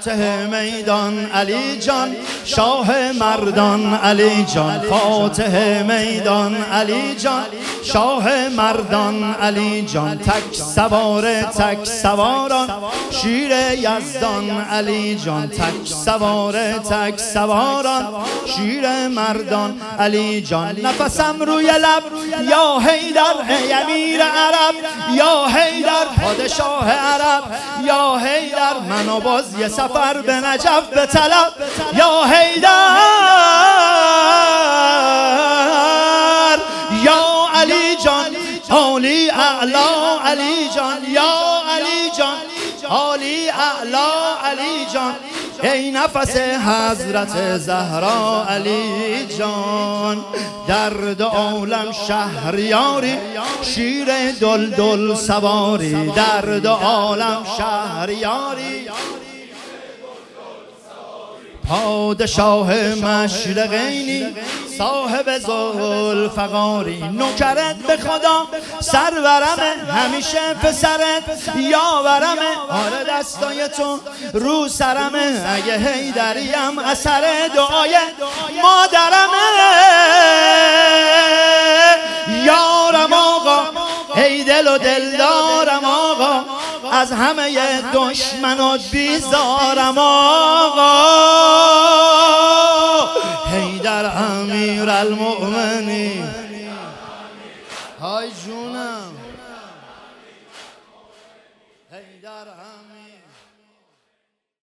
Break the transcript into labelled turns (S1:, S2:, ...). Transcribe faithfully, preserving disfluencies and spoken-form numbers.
S1: فاتح میدان علی جان، شاه مردان علی جان، فاتح میدان علی جان، شاه مردان علی جان، تک سوار تک سواران شیر یزدان علی جان، تک سوار تک سواران شیر مردان علی جان. نفسم روی لب یا حیدر ای امیر عرب، یا حیدر پادشاه عرب، یا حیدر منو باز یه سفر به نجف به طلب، یا حیدر یا علی جان عالی اعلا علی جان، یا علی جان عالی اعلا علی جان، ای نفس حضرت زهرا علی جان. در دو عالم شهریاری شیر دلدل سواری، در دو عالم شهریاری پادشاه مشرقینی صاحب ذوالفقاری، نوکرت به خدا سرورمه همیشه پسرت یاورمه، آره دستای تو رو سرمه اگه حیدریم اثر دعای مادرمه. یارم آقا ای دل و دلدارم آقا، از همه دشمنات بیزارم آقا، حیدر امیر المؤمنین. های جونم حیدر